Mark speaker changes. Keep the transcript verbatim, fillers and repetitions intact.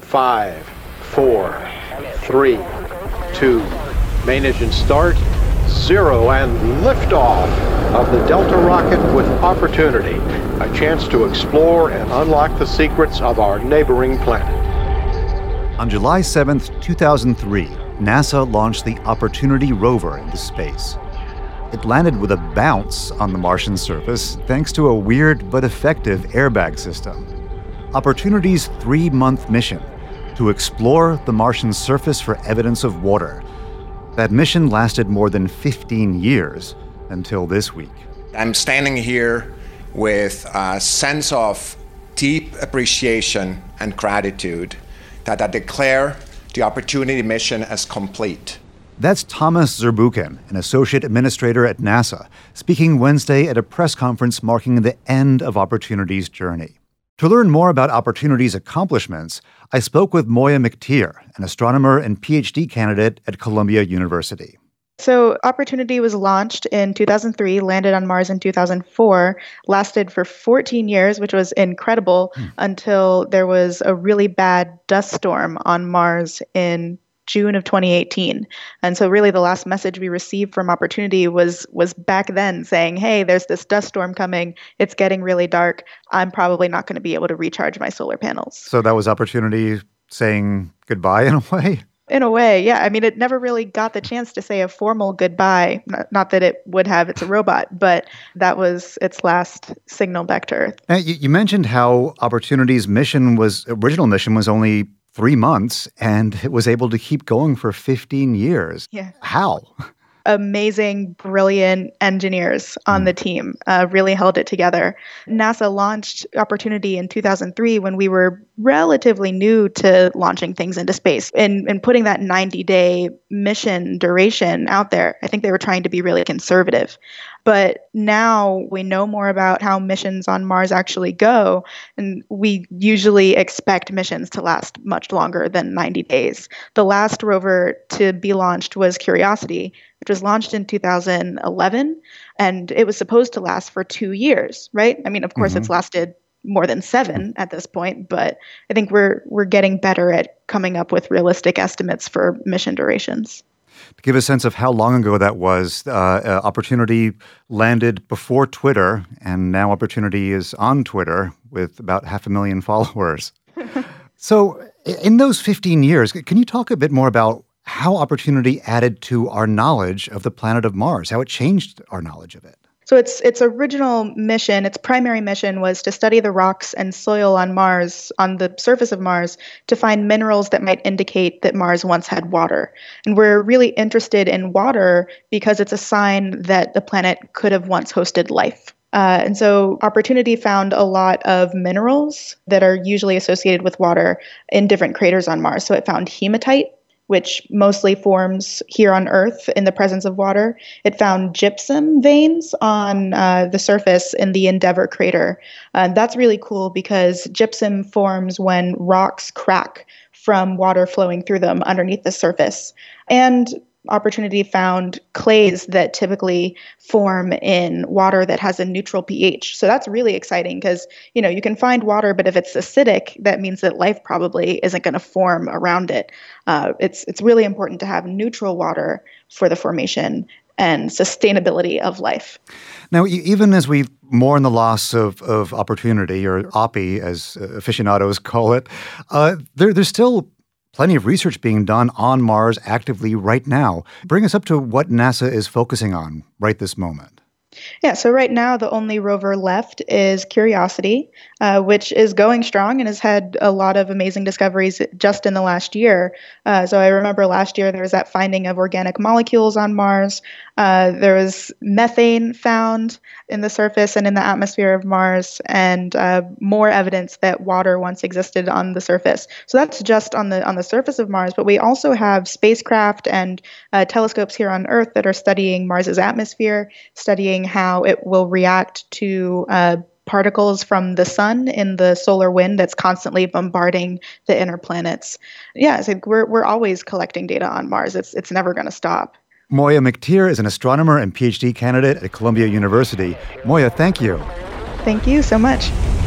Speaker 1: Five, four, three, two, main engine start, zero, and liftoff of the Delta rocket with Opportunity, a chance to explore and unlock the secrets of our neighboring planet.
Speaker 2: On July seventh, two thousand three, NASA launched the Opportunity rover into space. It landed with a bounce on the Martian surface thanks to a weird but effective airbag system. Opportunity's three-month mission to explore the Martian surface for evidence of water. That mission lasted more than fifteen years until this week.
Speaker 3: I'm standing here with a sense of deep appreciation and gratitude that I declare the Opportunity mission as complete.
Speaker 2: That's Thomas Zurbuchen, an associate administrator at NASA, speaking Wednesday at a press conference marking the end of Opportunity's journey. To learn more about Opportunity's accomplishments, I spoke with Moya McTeer, an astronomer and P H D candidate at Columbia University.
Speaker 4: So Opportunity was launched in two thousand three, landed on Mars in two thousand four, lasted for fourteen years, which was incredible, hmm. until there was a really bad dust storm on Mars in June of twenty eighteen. And so really the last message we received from Opportunity was was back then saying, hey, there's this dust storm coming. It's getting really dark. I'm probably not going to be able to recharge my solar panels.
Speaker 2: So that was Opportunity saying goodbye in a way?
Speaker 4: In a way, yeah. I mean, it never really got the chance to say a formal goodbye. Not, not that it would have, it's a robot, but that was its last signal back to Earth.
Speaker 2: Now, you, you mentioned how Opportunity's mission was, original mission was only three months, and it was able to keep going for fifteen years.
Speaker 4: Yeah.
Speaker 2: How?
Speaker 4: Amazing, brilliant engineers on the team uh, really held it together. NASA launched Opportunity in two thousand three when we were relatively new to launching things into space and, and putting that ninety-day mission duration out there. I think they were trying to be really conservative. But now we know more about how missions on Mars actually go, and we usually expect missions to last much longer than ninety days. The last rover to be launched was Curiosity, which was launched in two thousand eleven, and it was supposed to last for two years, right? I mean, of course, mm-hmm. it's lasted more than seven at this point, but I think we're we're getting better at coming up with realistic estimates for mission durations.
Speaker 2: To give a sense of how long ago that was, uh, uh, Opportunity landed before Twitter, and now Opportunity is on Twitter with about half a million followers. So in those fifteen years, can you talk a bit more about how Opportunity added to our knowledge of the planet of Mars, how it changed our knowledge of it?
Speaker 4: So its its original mission, its primary mission, was to study the rocks and soil on Mars, on the surface of Mars, to find minerals that might indicate that Mars once had water. And we're really interested in water because it's a sign that the planet could have once hosted life. Uh, and so Opportunity found a lot of minerals that are usually associated with water in different craters on Mars. So it found hematite, which mostly forms here on Earth in the presence of water. It found gypsum veins on uh, the surface in the Endeavour crater. Uh, that's really cool because gypsum forms when rocks crack from water flowing through them underneath the surface. And Opportunity found clays that typically form in water that has a neutral pH. So that's really exciting because, you know, you can find water, but if it's acidic, that means that life probably isn't going to form around it. Uh, it's it's really important to have neutral water for the formation and sustainability of life.
Speaker 2: Now, even as we mourn the loss of, of Opportunity, or OPPI as aficionados call it, uh, there, there's still plenty of research being done on Mars actively right now. Bring us up to what NASA is focusing on right this moment.
Speaker 4: Yeah, so right now the only rover left is Curiosity, uh, which is going strong and has had a lot of amazing discoveries just in the last year. Uh, so I remember last year there was that finding of organic molecules on Mars. Uh, there was methane found in the surface and in the atmosphere of Mars, and uh, more evidence that water once existed on the surface. So that's just on the on the surface of Mars, but we also have spacecraft and uh, telescopes here on Earth that are studying Mars's atmosphere, studying how it will react to uh, particles from the sun in the solar wind that's constantly bombarding the inner planets. Yeah, so we're we're always collecting data on Mars. It's it's never going to stop.
Speaker 2: Moya McTeer is an astronomer and P H D candidate at Columbia University. Moya, thank you.
Speaker 4: Thank you so much.